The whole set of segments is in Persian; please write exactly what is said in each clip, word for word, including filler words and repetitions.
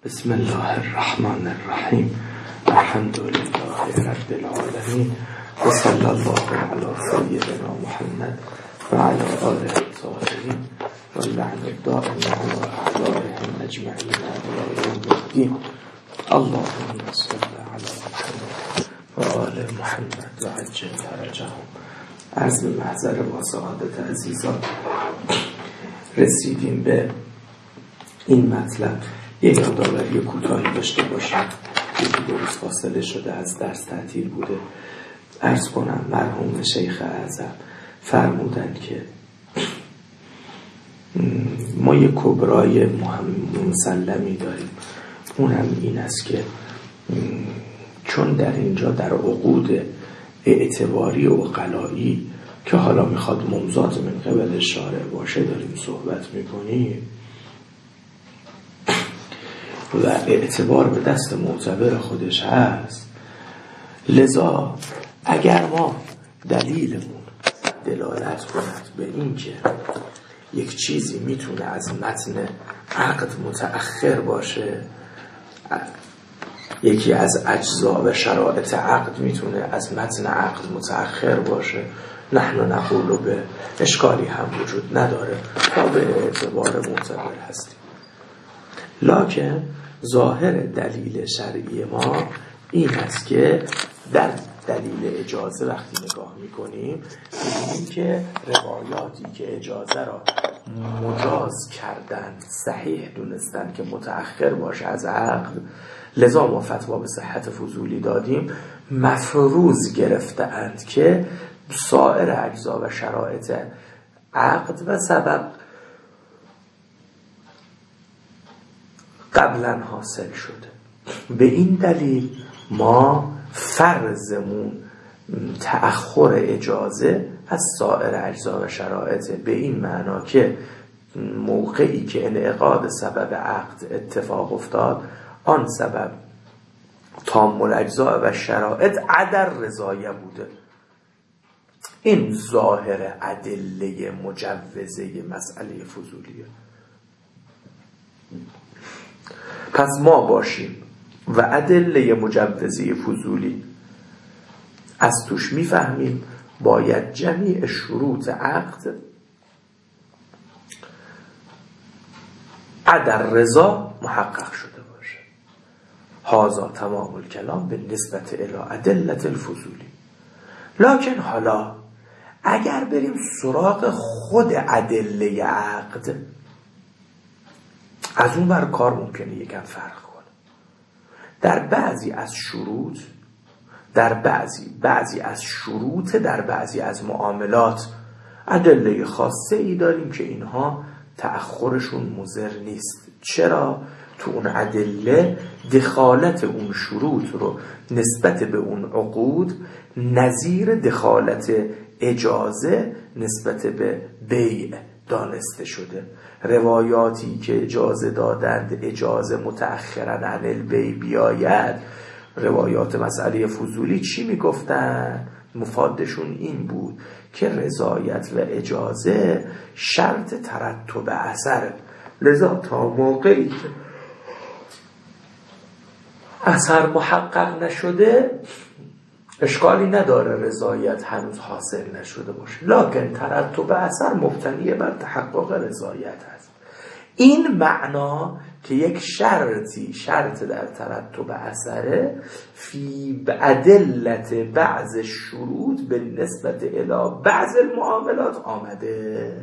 بسم الله الرحمن الرحیم. الحمد لله رب العالمین و صلی الله علی سیدنا محمد و علی آله الطاهرین و لعن الدائم علی اعدائهم اجمعین الی یوم الدین. اللهم صل علی محمد و آل محمد و عجل فرجهم. عرض محضر با سعادت عزیزان رسیدیم به این مطلب. یه یادآوری کوتاهی داشته باشیم. یکی دو روز فاصله شده از درس تعطیل بوده. عرض کنم مرحوم شیخ اعظم فرمودن که ما یه کبرای مسلمی داریم، اونم این است که چون در اینجا در عقود اعتباری و عقلایی که حالا میخواد ممزات من قبل شارع باشه داریم صحبت میکنیم و اعتبار به دست معتبر خودش هست، لذا اگر ما دلیلمون دلالت کند به این که یک چیزی میتونه از متن عقد متأخر باشه، یکی از اجزا و شرایط عقد میتونه از متن عقد متأخر باشه، نحن نقول به اشکالی هم وجود نداره تا به اعتبار معتبر هستیم. لکن ظاهر دلیل شرعی ما این است که در دلیل اجازه وقتی نگاه میکنیم می‌بینیم که روایاتی که اجازه را مجاز کردن صحیح دونستن که متأخر باشه از عقد، لذا ما فتوا به صحت فضولی دادیم، مفروض گرفته اند که سایر اجزا و شرایط عقد و سبب قبلا حاصل شده. به این دلیل ما فرضمون تأخر اجازه از سایر اجزا و شرایط، به این معنا که موقعی که انعقاد سبب عقد اتفاق افتاد آن سبب تام الاجزا و شرایط عدر رضایه بوده. این ظاهر ادله مجوزه مسئله فضولیه. پس ما باشیم و ادله مجوزه فضولی از توش میفهمیم باید جمیع شروط عقد عدر رضا محقق شده باشه. هذا تمام الکلام به نسبت الی ادله الفضولی. لکن حالا اگر بریم سراغ خود ادله عقد، از اون بر کار ممکنه یکم فرق کنه. در بعضی از شروط در بعضی بعضی از شروط در بعضی از معاملات ادله خاصه ای داریم که اینها تأخرشون مضر نیست. چرا؟ تو اون ادله دخالت اون شروط رو نسبت به اون عقود نظیر دخالت اجازه نسبت به بیع دانسته شده. روایاتی که اجازه دادند اجازه متأخرا عن البیع بیاید، روایات مسئله فضولی چی میگفتن؟ مفادشون این بود که رضایت و اجازه شرط ترتب اثر، لذا تا موقعی که اثر محقق نشده اشکالی نداره رضایت هنوز حاصل نشده باشه، لکن ترتب اثر مبتنی بر تحقق رضایت است. این معنا که یک شرطی شرط در ترتب اثره فی ادلت بعض شروط به نسبت الی بعض المعاملات آمده.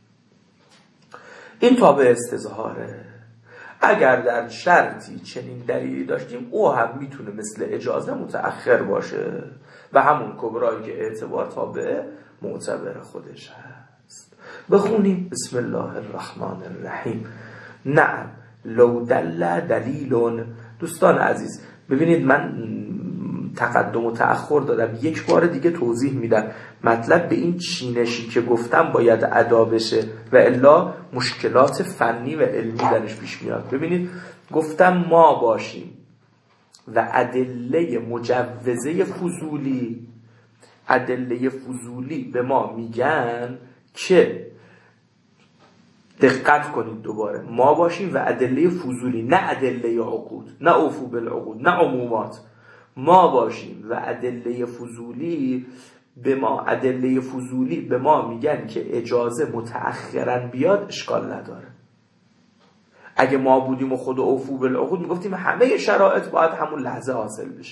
این تابع استظهاره. اگر در شرطی چنین دلیلی داشتیم او هم میتونه مثل اجازه متأخر باشه و همون کبرایی که اعتبار تابع معتبر خودش هست. بخونیم بسم الله الرحمن الرحیم. نعم لو دل دلیلون. دوستان عزیز ببینید من تقدم و تأخر دادم، یک بار دیگه توضیح میدم. مطلب به این چینشی که گفتم باید ادا بشه و الا مشکلات فنی و علمی درش پیش میاد. ببینید گفتم ما باشیم و ادله مجوزه فضولی، ادله فضولی به ما میگن که دقت کنید دوباره، ما باشیم و ادله فضولی، نه ادله عقود، نه اوفو بالعقود، نه عمومات. ما باشیم و ادله فضولی به ما ادله فضولی به ما میگن که اجازه متأخرا بیاد اشکال نداره. اگه ما بودیم و خود اوفو بالعقود میگفتیم همه شرایط باید همون لحظه حاصل بشه.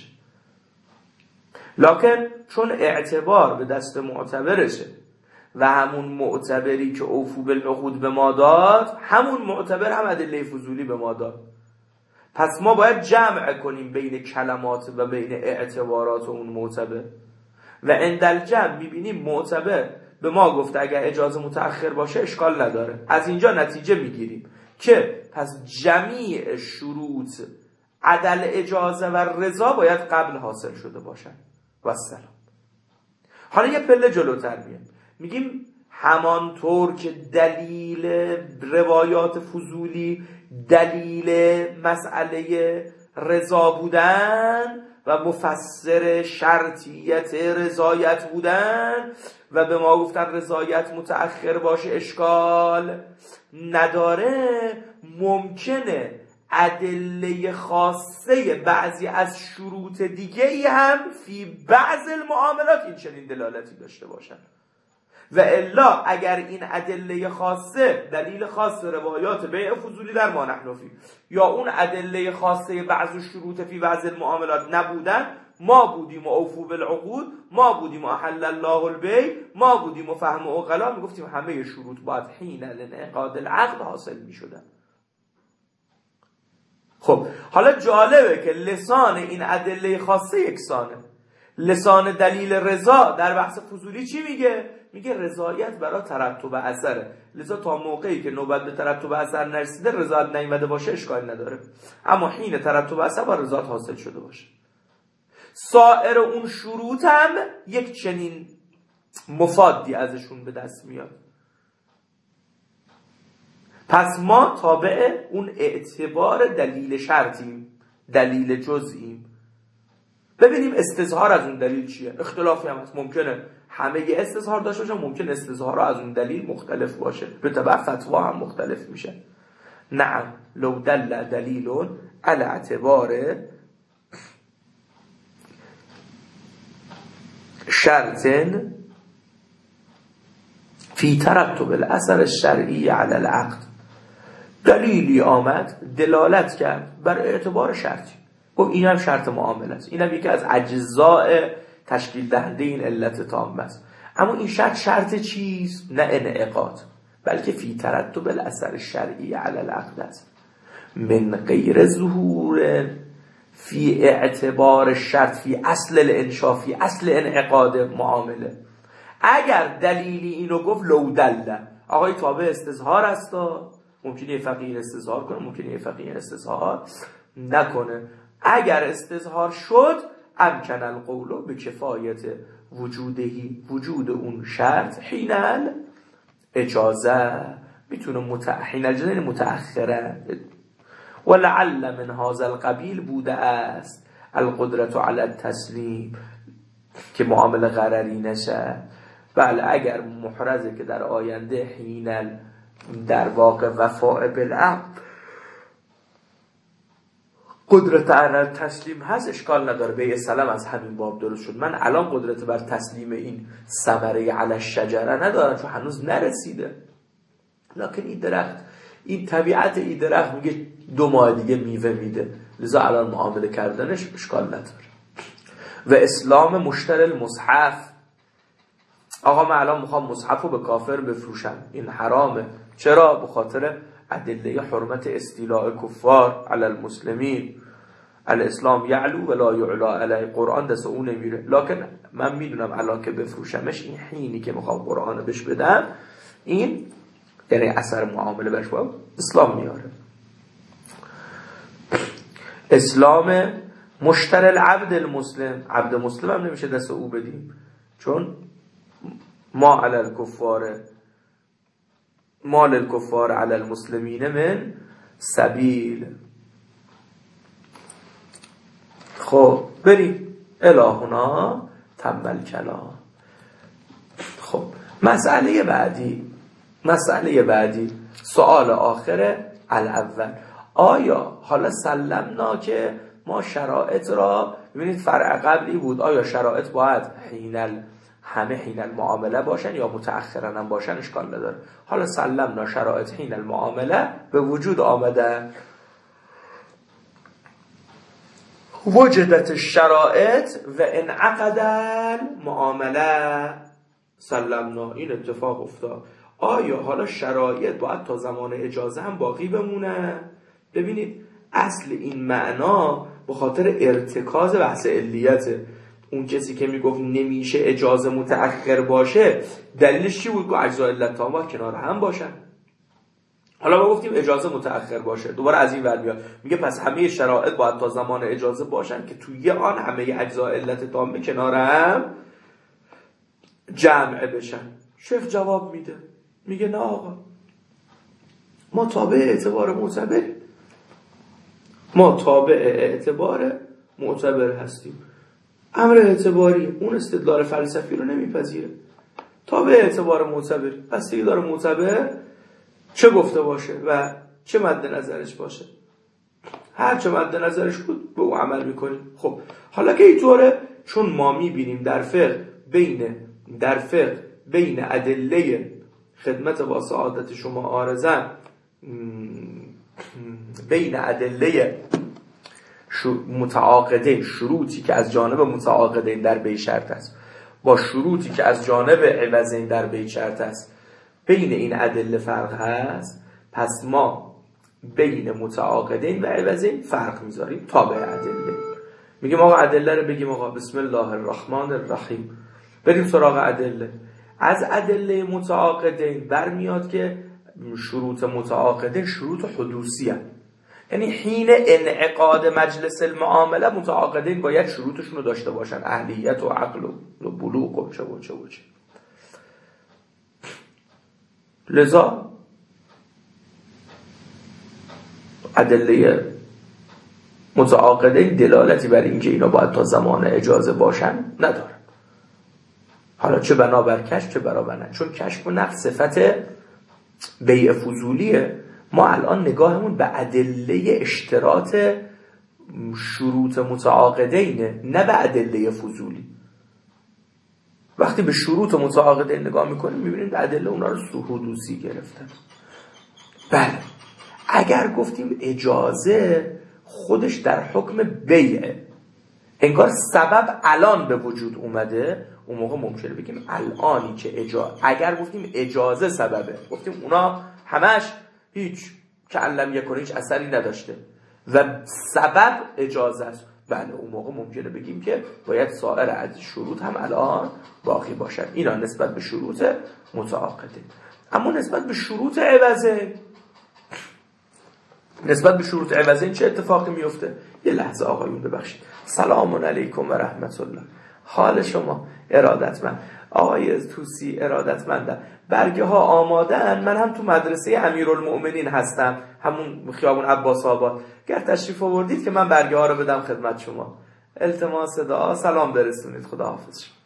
لکن چون اعتبار به دست معتبرشه و همون معتبری که اوفو بالعقود به ما داد، همون معتبر هم ادله فضولی به ما داد. پس ما باید جمع کنیم بین کلمات و بین اعتبارات اون معتبر. و عند جمع میبینیم معتبر به ما گفته اگر اجازه متأخر باشه اشکال نداره. از اینجا نتیجه میگیریم که پس جمیع شروط عدل اجازه و رضا باید قبل حاصل شده باشن. و السلام. حالا یه پله جلوتر میاد، میگیم همانطور که دلیل روایات فضولی دلیل مسئله رضا بودن و مفسر شرطیت رضایت بودن و به ما گفتن رضایت متأخر باشه اشکال نداره، ممکنه ادله خاصه بعضی از شروط دیگه ای هم فی بعض المعاملات این چنین دلالتی داشته باشن. و الا اگر این ادله خاصه دلیل خاص روایات بیع فضولی در ما نحنفی یا اون ادله خاصه بعض شروط فی بعض المعاملات نبودن، ما بودیم و اوفو بالعقود، ما بودیم و احل الله البیع، ما بودیم و فهم عقلا، میگفتیم همه شروط باید حین انعقاد العقد حاصل میشدن. خب حالا جالبه که لسان این ادله خاصه یکسانه. لسان دلیل رضا در بحث فضولی چی میگه؟ میگه رضایت برای ترتب اثره، لذا تا موقعی که نوبت به ترتب اثر نرسیده رضایت نیامده باشه اشکالی نداره، اما حین ترتب اثر با رضایت حاصل شده باشه. سایر اون شروط هم یک چنین مفادی ازشون به دست میاد. پس ما تابع اون اعتبار دلیل شرطیم، دلیل جزئیم. ببینیم استظهار از اون دلیل چیه. اختلافی هم هست، ممکنه همه یه استظهار داشته باشه، ممکن استظهار از اون دلیل مختلف باشه، به تبع فتوا هم مختلف میشه. نعم لو دل دلیل علی اعتبار شرط فی ترتب الاثر الشرعی علی العقد، دلیلی آمد دلالت کرد بر اعتبار شرطی، گفت این هم شرط معامله است، این هم یکی از اجزاء تشکیل دهنده این علت تامه است، اما این شرط شرط چیست؟ نه انعقاد، بلکه فی ترتب الاثر الشرعی علی العقد است، من غیر ظهور فی اعتبار شرط فی اصل الانشاء فی اصل انعقاد معامله. اگر دلیلی اینو گفت لو دل، آقای تابع استظهار است، ممکنه یه فقیه استظهار کنه، ممکنه یه فقیه استظهار نکنه. اگر استظهار شد امکن القول به کفایت وجودهی، وجود اون شرط حین اجازه میتونه متأخر جنین متأخره. ولعل من هذا القبیل بوده است القدرت علی التسلیم، که معامله غرری نشه. بله اگر محرزه که در آینده حین در واقع وفاء بالعقد قدرت علی تسلیم هست اشکال نداره، به یه سلام از همین باب درست شد. من الان قدرت بر تسلیم این ثمره علی الشجره ندارم چون هنوز نرسیده، لکن این درخت، این طبیعت این درخت میگه دو ماه دیگه میوه میده، لذا الان معامله کردنش اشکال نداره. و اسلام مشتری المصحف، آقا من الان میخوام مصحف رو به کافر بفروشم، این حرامه. چرا؟ به خاطر ادله حرمت استیلاء کفار علی المسلمین، الاسلام یعلو ولا یعلا علی، قرآن دست اون نمیره. لکن من میدونم الان که بفروشمش، این حینی که میخوام قرآن بهش بدم، این یعنی اثر معامله برش باید اسلام میاره. اسلام مشتری العبد المسلم، عبد مسلم هم نمیشه دست او بدیم، چون ما علی الکفار مال الکفار علی المسلمین من سبیل. خب بریم الهنا تمل کلام. خب مسئله بعدی، مسئله بعدی سوال آخر الاول، آیا حالا سلمنا که ما شرایط را، ببینید فرع قبلی بود، آیا شرایط باید حین همه حین المعامله باشن یا متأخرا هم باشن؟ اشکال نداره. حالا سلمنا شرایط حین المعامله به وجود آمده، وجدت الشرائط و انعقد المعامله سلمنا، این اتفاق افتاد. آیا حالا شرایط باید تا زمان اجازه هم باقی بمونه؟ ببینید اصل این معنا به خاطر ارتکاز بحث علیته. اون کسی که میگفت نمیشه اجازه متأخر باشه، دلیلش چی بود؟ که اجزای علت تام باید کنار هم باشن. حالا ما گفتیم اجازه متأخر باشه، دوباره از این ور میاد میگه پس همه شرایط باید تا زمان اجازه باشن که توی آن همه اجزای علت تام کنار هم جمع بشن. شیخ جواب میده، میگه نه آقا، ما تابع اعتبار معتبر ما تابع اعتبار معتبر هستیم. امر اعتباری اون استدلال فلسفی رو نمیپذیره. تابع اعتبار معتبر پس دیگه داره معتبر چه گفته باشه و چه مد نظرش باشه، هر چه مد نظرش بود به او عمل میکنیم. خب حالا که اینطوره، چون ما میبینیم در فقه بین در فقه بین ادله خدمت با سعادت شما عارضن، بین ادله متعاقدین، شروطی که از جانب متعاقدین در بی شرط است با شروطی که از جانب عوضین در بی شرط است، بین این ادله فرق هست. پس ما بین متعاقدین و عوضین فرق میذاریم تابع ادله. میگیم آقا ادله رو بگیم آقا بسم الله الرحمن الرحیم، بریم سراغ ادله. از ادله متعاقدین برمیاد که شروط متعاقدین شروط حدوثی هست، یعنی حین انعقاد مجلس المعامله متعاقدین باید شروطشون رو داشته باشن، اهلیت و عقل و بلوغ و چه و چه و چه. لذا ادله متعاقدین دلالتی بر اینکه اینا باید تا زمان اجازه باشن ندارن. حالا چه بنابر کشف چه برابر نه، چون کشف و نقد صفت بیع فضولیه. ما الان نگاهمون به ادله اشتراط شروط متعاقدینه، نه به ادله فضولی. وقتی به شروط متعاقدین نگاه میکنیم میبینیم ادله اونا رو حدوثی گرفتن. بله، اگر گفتیم اجازه خودش در حکم بیعه، انگار سبب الان به وجود اومده، اون موقع ممکنه بگیم الانی که اجازه، اگر گفتیم اجازه سببه، گفتیم اونا همش هیچ که علم یکنه هیچ اثری نداشته و سبب اجازه است، بله اون موقع ممکنه بگیم که باید سایر از شروط هم الان باقی باشن. اینا نسبت به شروط متعاقده. اما نسبت به شروط عوضه، نسبت به شروط عوضه چه اتفاقی میفته؟ یه لحظه آقایون ببخشید. سلام علیکم و رحمت الله. حال شما ارادتمند. آقای توسی ارادتمندم. برگه ها آمادن. من هم تو مدرسه امیرالمؤمنین هستم، همون خیابون عباس آباد. گر تشریف آوردید که من برگه ها رو بدم خدمت شما. التماس دعا سلام برسونید. خدا حافظ شما.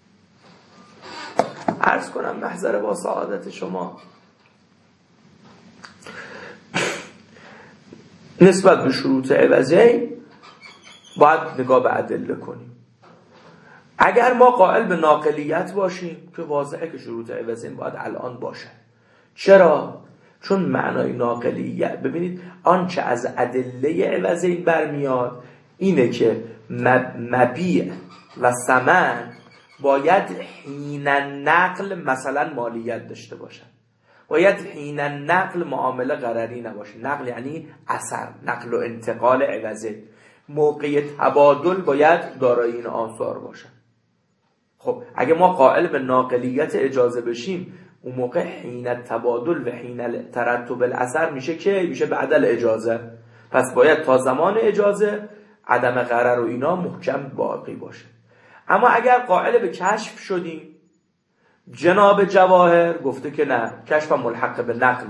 عرض کنم محضر با سعادت شما، نسبت به شروط عوضی باید نگاه به ادله کنیم. اگر ما قائل به ناقلیت باشیم که واضحه که شروط عوضی باید الان باشن. چرا؟ چون معنای ناقلیت، ببینید آنچه از ادله عوضی برمیاد اینه که مبیع و ثمن باید حین نقل مثلا مالیت داشته باشن، باید حین نقل معامله غرری نباشه. نقل یعنی اثر، نقل و انتقال عوضی. موقع تبادل باید دارای این آثار باشن. خب اگه ما قائل به ناقلیت اجازه بشیم، اون موقع حین تبادل و حین ترتب الاثر میشه که میشه بعد الاجازه. پس باید تا زمان اجازه عدم غرر و اینا محکم باقی باشه. اما اگر قائل به کشف شدیم، جناب جواهر گفته که نه، کشف ملحق به نقل.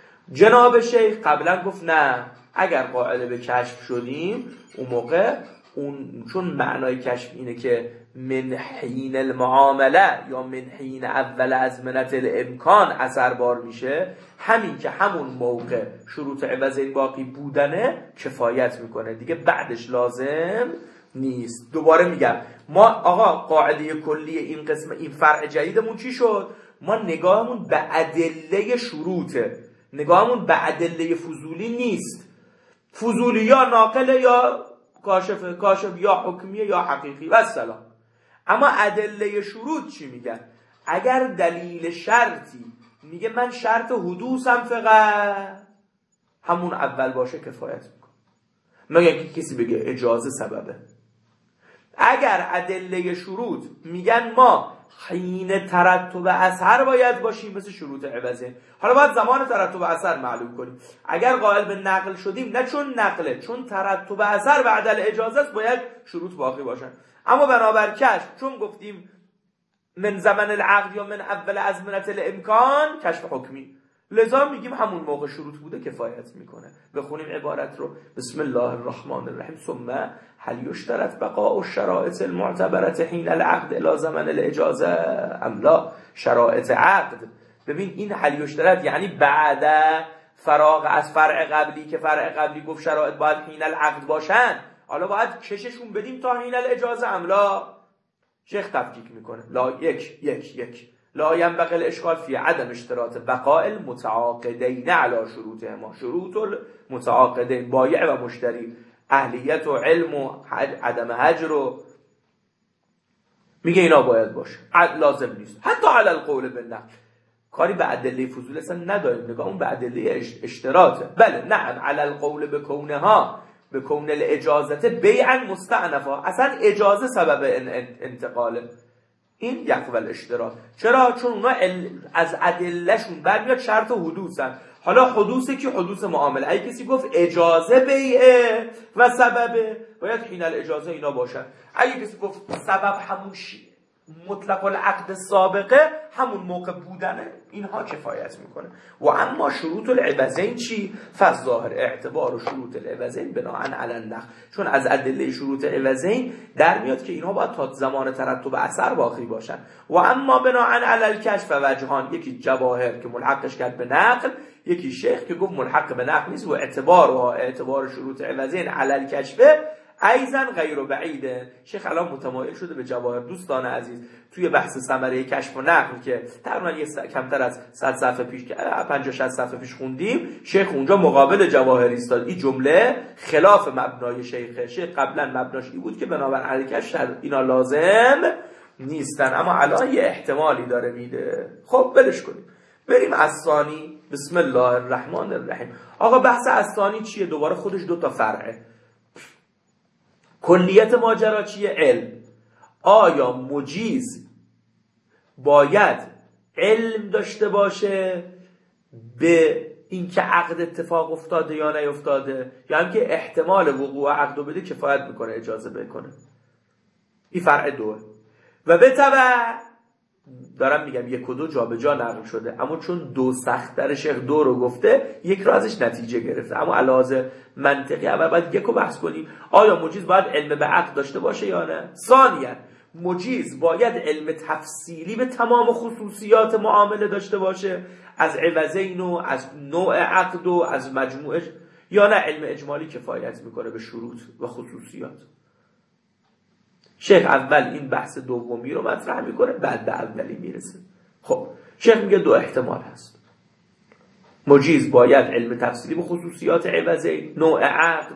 جناب شیخ قبلا گفت نه، اگر قائل به کشف شدیم اون موقع اون چون معنای کشف اینه که من حین المعامله یا من حین اول ازمنت الامکان اثر بار میشه، همین که همون موقع شروط عوضین باقی بودنه کفایت میکنه دیگه، بعدش لازم نیست. دوباره میگم ما آقا قاعده کلی این قسم این فرع جدیدمون چی شد؟ ما نگاهمون به ادله شروطه، نگاهمون به ادله فضولی نیست. فضولی یا ناقله یا کاشفه، کاشف یا حکمیه یا حقیقی و السلام. اما ادله شروط چی میگن؟ اگر دلیل شرطی میگه من شرط حدوثم فقط همون اول باشه کفایت میکنه، مگه که کسی بگه اجازه سببه. اگر ادله شروط میگن ما حین ترتب اثر باید باشیم مثل شروط عوضه، حالا باید زمان ترتب اثر معلوم کنیم. اگر قائل به نقل شدیم نه چون نقله، چون ترتب اثر بعد الاجازه است باید شروط باقی باشن. اما بنابر کشف چون گفتیم من زمن العقد یا من اول ازمنت الامکان کشف حکمی، لذا میگیم همون موقع شروط بوده کفایت میکنه. بخونیم عبارت رو. بسم الله الرحمن الرحیم. ثم هل یشترط بقاء الشرائط المعتبرة حین العقد الى زمن الاجازه ام لا؟ شرائط عقد، ببین این هل یشترط یعنی بعد فراغ از فرع قبلی که فرع قبلی گفت شرایط باید حین العقد باشن، حالا باید کششون بدیم تا حین الاجازه ام لا. شیخ تفکیک میکنه. لا یک یک یک لا ينبغي الاشکال فی عدم اشتراط بقاء المتعاقدین علی شروطهما. شروط المتعاقدین بایع و مشتری، اهلیت و علم و عدم هجر و میگه اینا باید باشه، لازم نیست. حتی علی القول بالنقل کاری به ادله فضول اصلا نداریم، نگاه اون به ادله اشتراطه. بله نعم علی القول بکونها بکون الاجازه بیعا مستعنفا، اصلا اجازه سبب انتقاله. این یقبل اشتراط. چرا؟ چون اونا از ادلهشون برمیاد شرط حدوثن. حالا حدوثه که حدوث معامله، اگه کسی گفت اجازه بیعه و سببه باید حین الاجازه اینا باشن. اگه کسی گفت سبب همون مطلق العقد سابقه همون موقع بودنه، اینها کفایت میکنه. و اما شروط العوضین چی؟ فالظاهر اعتبار شروط العوضین بناء علی النقل، چون از ادله شروط عوضین در میاد که اینها باید تا زمان ترتب اثر باقی باشن. و اما بناء علی الکشف وجهان، یکی جواهر که ملحقش کرد به نقل، یکی شیخ که گفت ملحق به نقل نیست و اعتبار و اعتبار شروط عوضین علی الکشف ایزن غیر بعیده. شیخ الان متمایل شده به جواهر. دوستان عزیز توی بحث ثمره کشف و نقل که تقریبا یه کمتر از صد صفحه پیش که پنجاه شصت صفحه پیش خوندیم، شیخ اونجا مقابل جواهر ایستاد. این جمله خلاف مبنای شیخ. شیخ قبلا مبناش این بود که بنابر علی کشف اینا لازم نیستن، اما الان یه احتمالی داره میده. خب برش کنیم، بریم الثانی. بسم الله الرحمن الرحیم. آقا بحث الثانی چیه؟ دوباره خودش دو تا فرعه. کلیت ماجرا چیه؟ علم. آیا مجیز باید علم داشته باشه به اینکه عقد اتفاق افتاده یا نیفتاده، یا هم که احتمال وقوع عقد رو بده کفایت میکنه اجازه بکنه؟ این فرع دوه. و به تبع دارم میگم یک و دو جا به جا نقل شده، اما چون دو سخت‌تر شیخ دو رو گفته یک رو ازش نتیجه گرفته. اما علاوه منطقی اول باید یک رو بحث کنیم. آیا مجیز باید علم به عقد داشته باشه یا نه؟ ثانیاً مجیز باید علم تفصیلی به تمام خصوصیات معامله داشته باشه، از عوضین و از نوع عقد و از مجموعه، یا نه علم اجمالی کفایت میکنه به شروط و خصوصیات؟ شیخ اول این بحث دومی رو مطرح میکنه، بعد به اولی میرسه. خب شیخ میگه دو احتمال هست. مجیز باید علم تفصیلی به خصوصیات عوضین، نوع عقد،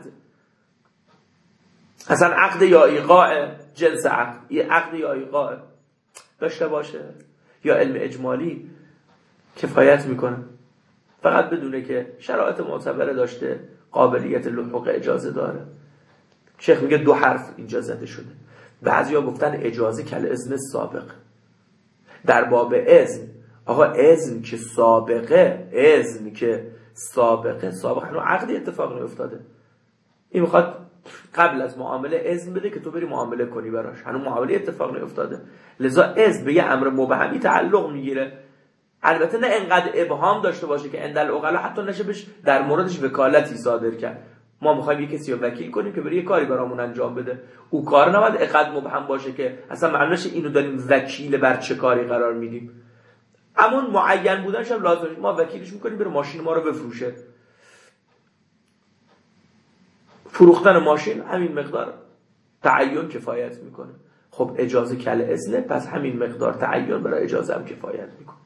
اصلا عقد یا ایقاع، جنس عقد، یه عقد یا ایقاع داشته باشه، یا علم اجمالی کفایت میکنه، فقط بدونه که شرایط معتبره داشته، قابلیت لحوق اجازه داره. شیخ میگه دو حرف اینجا زده شده. بعضیا گفتن اجازه کل اذن سابق. در باب اذن، آقا اذن که سابقه، اذن که سابقه سابقه هنو عقدی اتفاق نیفتاده. این میخواد قبل از معامله اذن بده که تو بری معامله کنی براش، هنو معامله اتفاق نیفتاده. لذا اذن به یه امر مبهمی تعلق میگیره. البته نه انقدر ابهام داشته باشه که عند العقلا حتی نشه بهش در موردش وکالتی صادر کرد. ما میخوایم یه کسی رو وکیل کنیم که بره یه کاری برامون انجام بده، او کار نباید اقد مبهم باشه که اصلا معنیش اینو داریم وکیل بر چه کاری قرار میدیم. اما معین بودنش هم لازم، ما وکیلش میکنیم بره ماشین ما رو بفروشه. فروختن ماشین همین مقدار تعین کفایت میکنه. خب اجازه کل اذنه، پس همین مقدار تعین برای اجازه هم کفایت میکنه.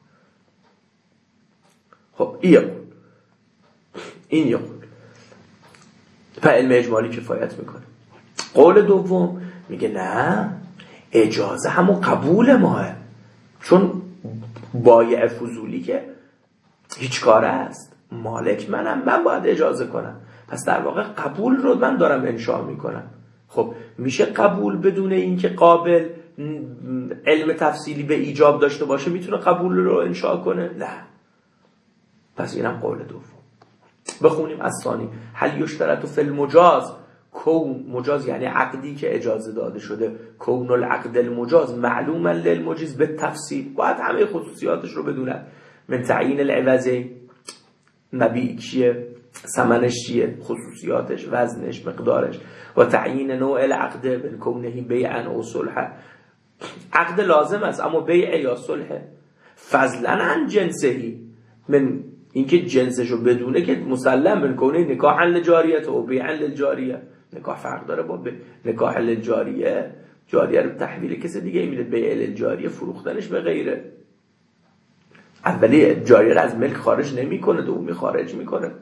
خب این این یه قول، پس علم اجمالی کفایت میکنه. قول دوم میگه نه، اجازه همون قبول ماه، چون بایع فضولی که هیچ کاره است، مالک منم، من باید اجازه کنم، پس در واقع قبول رو من دارم انشاء میکنم. خب میشه قبول بدون اینکه قابل علم تفصیلی به ایجاب داشته باشه میتونه قبول رو انشاء کنه؟ نه. پس اینم قول دوم. بخونیم از ثانی. هل یشترط فی المجاز، کون مجاز یعنی عقدی که اجازه داده شده، کون العقد المجاز معلوما للمجیز به تفصیل، باید همه خصوصیاتش رو بدونن. من تعیین العوضی، مبیع چیه، ثمنش چیه، خصوصیاتش، وزنش، مقدارش، و تعیین نوع العقد من کونه بیعا او صلح. عقد لازم است اما بیع یا صلح. فضلا عن جنسهی، من اینکه جنسشو بدونه که مسلم من کونه نکاح للجاریه و بیع للجاریه. نکاح فرق داره با نکاح للجاریه، جاریه رو تحویل کسی دیگه میده، بیع للجاریه فروختنش به غیره. اولی جاریه رو از ملک خارج نمی کنه، دومی خارج میکنه.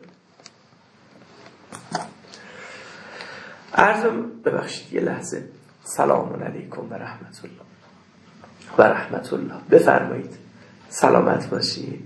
عرضم ببخشید یه لحظه. سلام علیکم و رحمت الله و رحمت الله. بفرمایید. سلامت باشید.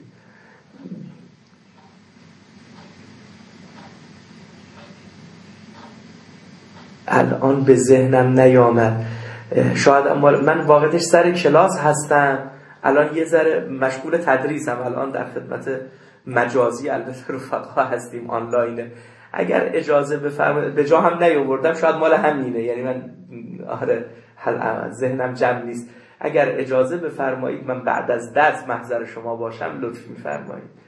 الان به ذهنم نیامد، شاید من واقعتش سر کلاس هستم، الان یه ذره مشغول تدریسم، الان در خدمت مجازی البته رفقا هستیم آنلاینه. اگر اجازه بفرمایید، به جا هم نیاوردم، شاید مال همینه، یعنی من آره ذهنم جمع نیست. اگر اجازه بفرمایید من بعد از درس محضر شما باشم لطف می‌فرمایید.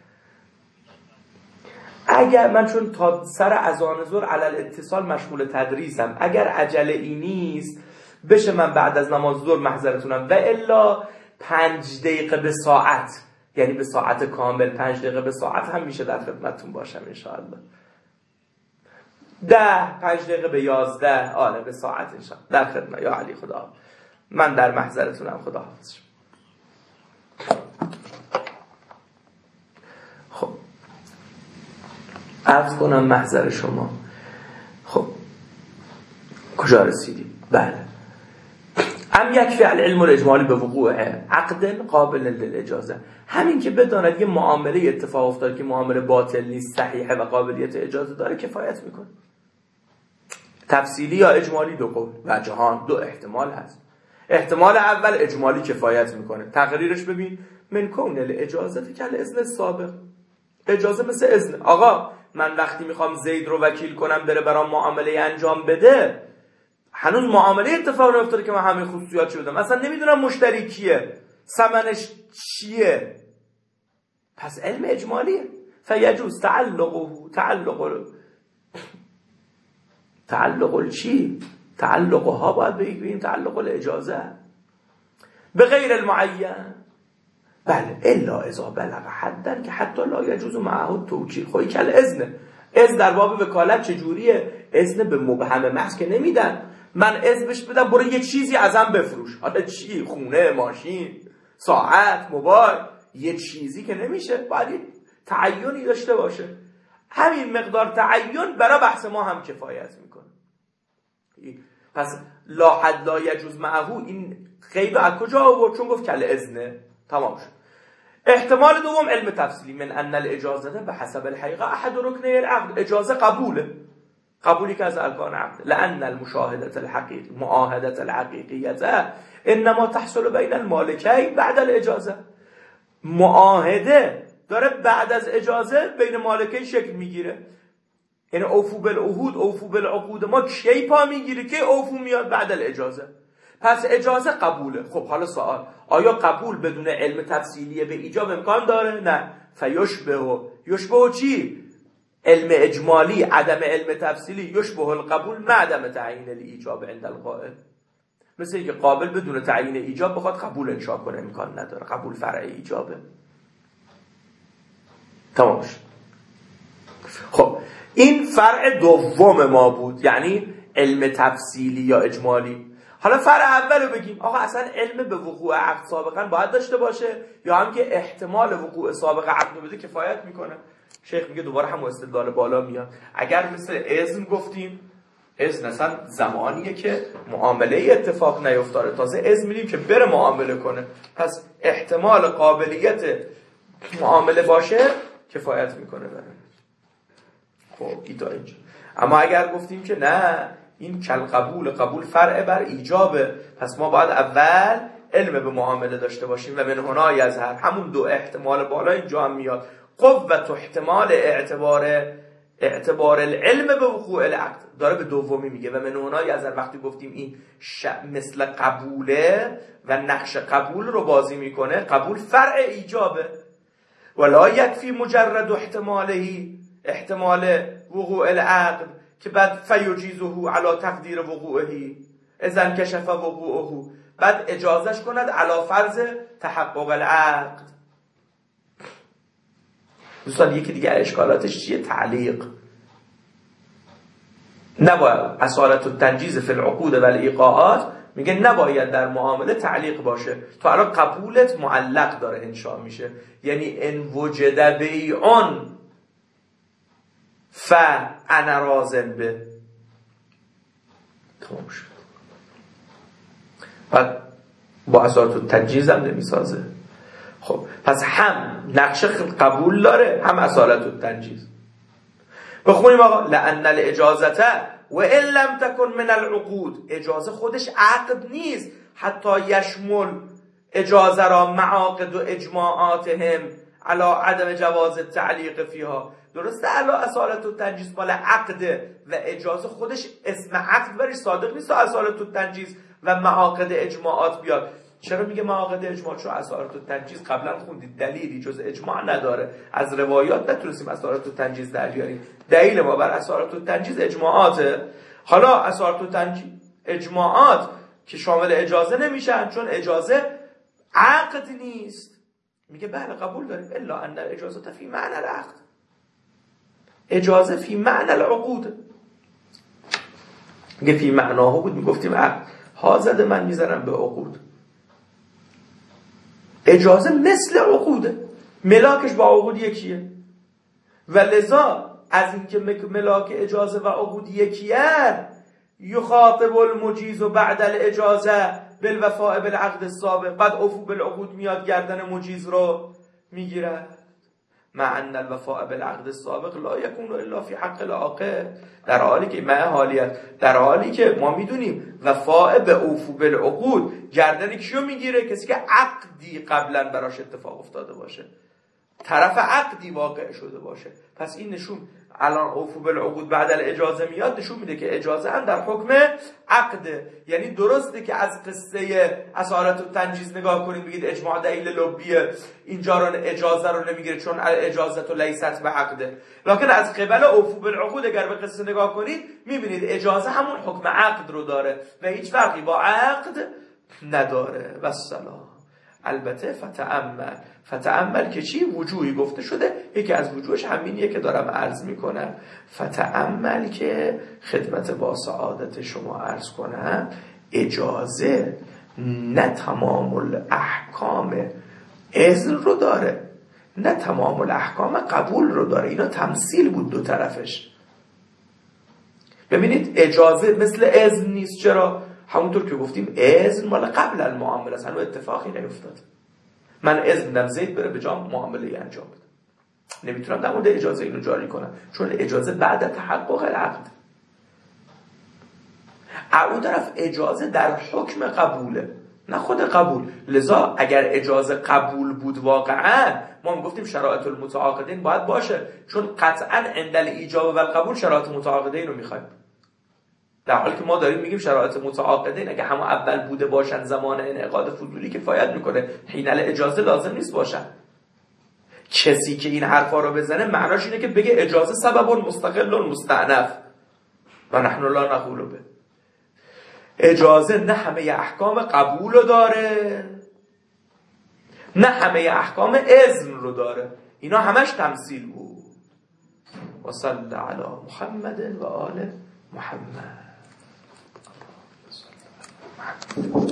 اگر من چون تا سر اذان ظهر علل اتصال مشغول تدریسم، اگر عجله ای نیست بشه من بعد از نماز ظهر محضرتونم، و الا پنج دقیقه به ساعت، یعنی به ساعت کامل پنج دقیقه به ساعت هم میشه در خدمتتون باشم انشاءالله. ده پنج دقیقه به یازده آره به ساعت انشاءالله در خدمت. یا علی خدا من در محضرتونم. خدا حافظ. خب عرض کنم محضر شما. خب کجا رسیدیم؟ بله. ام یکفی العلم الاجمالی به وقوع عقد قابل للاجازه، همین که بداند یه معامله اتفاق افتاد که معامله باطل نیست، صحیحه و قابلیت اجازه داره، کفایت میکنه. تفصیلی یا اجمالی دو قول و جهان دو احتمال هست. احتمال اول اجمالی کفایت میکنه، تقریرش ببین من کون الاجازه کل اذن سابق. اجازه مثل اذن. آقا من وقتی میخوام زید رو وکیل کنم بره برام معامله انجام بده، هنوز معامله اتفاق نیفتاده که من همه خصوصیاتش بدم، اصلا نمیدونم مشتری کیه، ثمنش چیه، پس علم اجمالیه. فیجوز تعلقه تعلق تعلق چی؟ تعلقها باید بگیم تعلق الاجازه به غیر المعین. بله الا اذا بلغ حدن که حتی لا یجوز معه توکیل. خب کل اذن. اذن در باب وکالت چجوریه؟ اذن به مبهم محض که نمیدن. من اذن بهش بدم برو یه چیزی ازم بفروش، حالا چی؟ خونه، ماشین، ساعت، موبایل، یه چیزی که نمیشه، باید تعینی داشته باشه. همین مقدار تعین برای بحث ما هم کفایت میکنه. پس لا حد لا یجوز معه، این قید از کجا آورد؟ چون گفت کل اذنه. تمام شد. احتمال دوم علم تفصیلی، من ان الاجازه به حسب الحقیقه احد رکنی العقد. اجازه قبوله، قبولی که از ارکان عقد. لان المشاهده الحقیقی معاهده الحقیقیه انما تحصل بین المالکین بعد الاجازه. معاهده داره بعد از اجازه بین مالکین شکل میگیره. یعنی اوفو بالعهود اوفو بالعقود ما کی پا میگیره که اوفو میاد بعد الاجازه. پس اجازه قبوله. خب حالا سوال، آیا قبول بدون علم تفصیلی به ایجاب امکان داره؟ نه. فیشبه یشبه چی؟ علم اجمالی عدم علم تفصیلی یشبه القبول مع عدم تعیین الایجاب عند القائل. مثل اینکه قابل بدون تعیین ایجاب بخواد قبول انشا کنه امکان نداره، قبول فرع ایجابه. تمام شد. خب این فرع دوم ما بود، یعنی علم تفصیلی یا اجمالی. حالا فرع اولو بگیم. آقا اصلا علم به وقوع عقد سابقا باید داشته باشه یا هم که احتمال وقوع سابق عقد بده کفایت میکنه؟ شیخ میگه دوباره هم استدلال بالا میاد. اگر مثل اذن گفتیم، اذن اصلا زمانیه که معامله اتفاق نیفتاره، تازه اذن میدیم که بره معامله کنه، پس احتمال قابلیت معامله باشه کفایت میکنه بره. خب ایتا اینجا. اما اگر گفتیم که نه این کل قبول، قبول فرع بر ایجابه، پس ما باید اول علم به معامله داشته باشیم و من هنا یظهر، همون دو احتمال بالا اینجا هم میاد. قوت احتمال اعتبار اعتبار العلم به وقوع العقد داره به دومی میگه و من هنا یظهر. وقتی گفتیم این ش... مثل قبوله و نقش قبول رو بازی میکنه، قبول فرع ایجابه. ولا یکفی مجرد احتمالهی، احتمال وقوع العقد که بعد فیجیزه علی تقدیر وقوعهی اذن کشف وقوعه، بعد اجازش کند علی فرض تحقق العقد. دوستان یکی دیگه اشکالاتش چیه؟ تعلیق. نباید اصالت التنجیز فی العقود و الایقاعات، میگه نباید در معامله تعلیق باشه. تو الان قبولت معلق داره انشاء میشه، یعنی ان وجد بیعون فانا راضٍ به. تمام شد. بعد با اصالت التنجیز هم نمیسازه. خب پس هم نقش قبول داره هم اصالت التنجیز. بخونیم آقا لأن الاجازته و ان لم تكن من العقود، اجازه خودش عقد نیست، حتی یشمل اجازه را معاقد و اجماعاتهم علی عدم جواز التعلیق فیها. درسته علی اصالت التنجیز مال عقده و اجازه خودش اسم عقد برش صادق نیست، اصالت التنجیز و معاقد اجماعات بیاد. چرا میگه معاقد اجماع؟ چون اصالت التنجیز قبلا خوندید دلیلی جز اجماع نداره، از روایات نتونستیم اصالت التنجیز در بیاریم. دلیل ما بر اصالت التنجیز اجماعاته. حالا اصالت التنجیز اجماعات که شامل اجازه نمیشن چون اجازه عقد نیست. میگه بله قبول داریم، الا ان الاجازه فی معنی العقد، اجازه فی معنی العقود. میگه فی معناها بود میگفتیم عقد، ها زده من میذارم به عقود. اجازه مثل عقوده، ملاکش با عقود یکیه و لذا از اینکه ملاک اجازه و عقود یکیه یخاطب المجیز و بعد الاجازه بالوفاء بالعقد السابق، بعد عفو بالعقود میاد گردن مجیز رو میگیره. مع ان الوفاء بالعقد السابق لا يكون الا في حق العاقد، در حالی که مع حالیت در حالی که ما میدونیم وفاء به عفو بالعقود گردن کیو میگیره؟ کسی که عقدی قبلا براش اتفاق افتاده باشه، طرف عقدی واقع شده باشه. پس این نشون الان عفو بالعقود بعد الاجازه میاد، نشون میده که اجازه هم در حکم عقده. یعنی درسته که از قصه اصالت التنجیز نگاه کنید بگید اجماع دلیل لبیه، اینجا رو اجازه رو نمیگیره چون اجازه تو لیست به عقده، لکن از قبل عفو بالعقود اگر به قصه نگاه کنید میبینید اجازه همون حکم عقد رو داره و هیچ فرقی با عقد نداره. و السلام. البته فتأمل، فتأمل که چی؟ وجوهی گفته شده، یکی از وجوهش همینیه که دارم عرض میکنم. فتأمل که خدمت با سعادت شما عرض کنم، اجازه نه تمام الاحکام اذن رو داره نه تمام الاحکام قبول رو داره. اینا تمثیل بود دو طرفش. ببینید اجازه مثل اذن نیست. چرا؟ همونطور که گفتیم اذن مال قبل المعامله است، هنوز اتفاقی نیفتاد. من اذن میدم زید بره به جام معامله انجام بده، نمیتونم در مورد اجازه اینو جاری کنم چون اجازه بعد تحقق العقد. اون طرف اجازه در حکم قبوله نه خود قبول. لذا اگر اجازه قبول بود واقعا ما میگفتیم شرایط المتعاقدین باید باشه، چون قطعا عند الاجابه و القبول شرایط متعاقدین رو میخوایم، در حالی که ما داریم میگیم شرایط متعاقدین اگه همون اول بوده باشن زمان انعقاد فضولی کفایت میکنه، حین الاجازه لازم نیست باشن. کسی که این حرفا رو بزنه معناش اینه که بگه اجازه سبب مستقل مستأنف و نحن لا نقول به. اجازه نه همه احکام قبول رو داره، نه همه احکام اذن رو داره. اینا همش تمثیل بود. و صلی علی محمد و آل محمد.